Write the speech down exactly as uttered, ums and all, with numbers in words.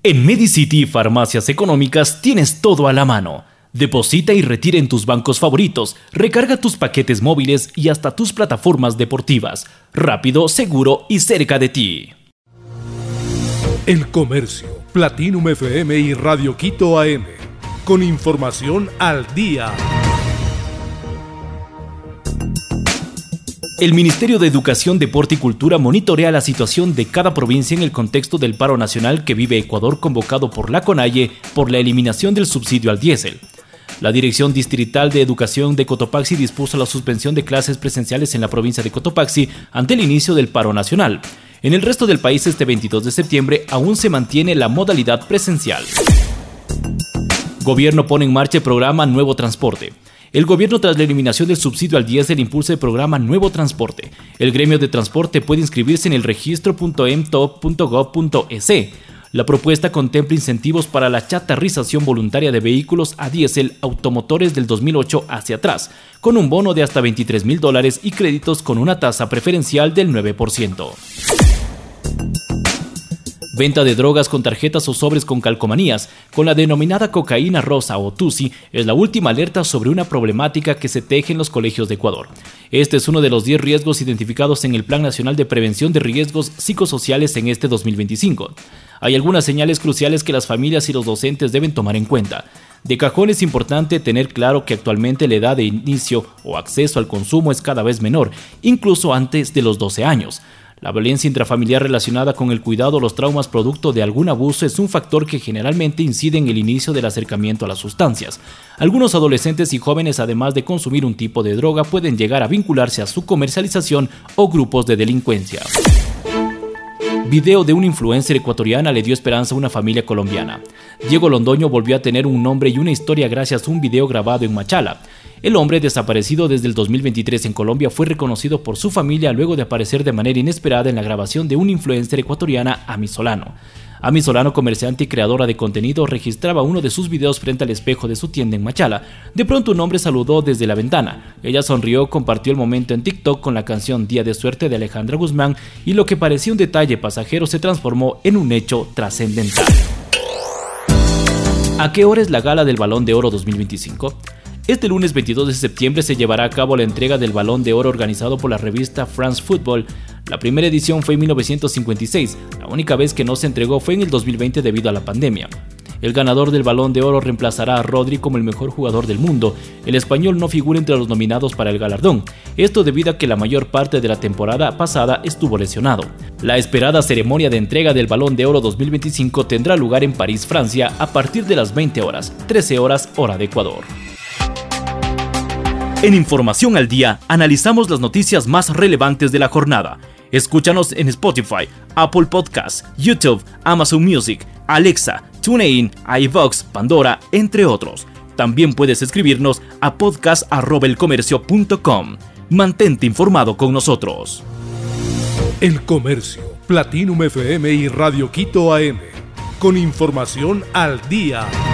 En Medicity Farmacias Económicas tienes todo a la mano. Deposita y retira en tus bancos favoritos, recarga tus paquetes móviles y hasta tus plataformas deportivas. Rápido, seguro y cerca de ti. El Comercio, Platinum F M y Radio Quito A M. Con información al día. El Ministerio de Educación, Deporte y Cultura monitorea la situación de cada provincia en el contexto del paro nacional que vive Ecuador convocado por la CONAIE por la eliminación del subsidio al diésel. La Dirección Distrital de Educación de Cotopaxi dispuso la suspensión de clases presenciales en la provincia de Cotopaxi ante el inicio del paro nacional. En el resto del país, este veintidós de septiembre, aún se mantiene la modalidad presencial. Gobierno pone en marcha el programa Nuevo Transporte. El gobierno, tras la eliminación del subsidio al diésel, impulsa el programa Nuevo Transporte. El gremio de transporte puede inscribirse en el registro punto m t o p punto gov punto e s. La propuesta contempla incentivos para la chatarrización voluntaria de vehículos a diésel automotores del dos mil ocho hacia atrás, con un bono de hasta veintitrés mil dólares y créditos con una tasa preferencial del nueve por ciento. Venta de drogas con tarjetas o sobres con calcomanías, con la denominada cocaína rosa o tusi, es la última alerta sobre una problemática que se teje en los colegios de Ecuador. Este es uno de los diez riesgos identificados en el Plan Nacional de Prevención de Riesgos Psicosociales en este dos mil veinticinco. Hay algunas señales cruciales que las familias y los docentes deben tomar en cuenta. De cajón es importante tener claro que actualmente la edad de inicio o acceso al consumo es cada vez menor, incluso antes de los doce años. La violencia intrafamiliar relacionada con el cuidado o los traumas producto de algún abuso es un factor que generalmente incide en el inicio del acercamiento a las sustancias. Algunos adolescentes y jóvenes, además de consumir un tipo de droga, pueden llegar a vincularse a su comercialización o grupos de delincuencia. Video de una influencer ecuatoriana le dio esperanza a una familia colombiana. Diego Londoño volvió a tener un nombre y una historia gracias a un video grabado en Machala. El hombre, desaparecido desde el dos mil veintitrés en Colombia, fue reconocido por su familia luego de aparecer de manera inesperada en la grabación de una influencer ecuatoriana, Ami Solano. Ami Solano, comerciante y creadora de contenido, registraba uno de sus videos frente al espejo de su tienda en Machala. De pronto un hombre saludó desde la ventana. Ella sonrió, compartió el momento en TikTok con la canción Día de Suerte de Alejandra Guzmán y lo que parecía un detalle pasajero se transformó en un hecho trascendental. ¿A qué hora es la gala del Balón de Oro dos mil veinticinco? Este lunes veintidós de septiembre se llevará a cabo la entrega del Balón de Oro organizado por la revista France Football. La primera edición fue en mil novecientos cincuenta y seis, la única vez que no se entregó fue en el dos mil veinte debido a la pandemia. El ganador del Balón de Oro reemplazará a Rodri como el mejor jugador del mundo. El español no figura entre los nominados para el galardón, esto debido a que la mayor parte de la temporada pasada estuvo lesionado. La esperada ceremonia de entrega del Balón de Oro dos mil veinticinco tendrá lugar en París, Francia, a partir de las veinte horas, trece horas hora de Ecuador. En Información al Día, analizamos las noticias más relevantes de la jornada. Escúchanos en Spotify, Apple Podcasts, YouTube, Amazon Music, Alexa, TuneIn, iVoox, Pandora, entre otros. También puedes escribirnos a podcast arroba elcomercio punto com. Mantente informado con nosotros. El Comercio, Platinum F M y Radio Quito A M. Con información al día.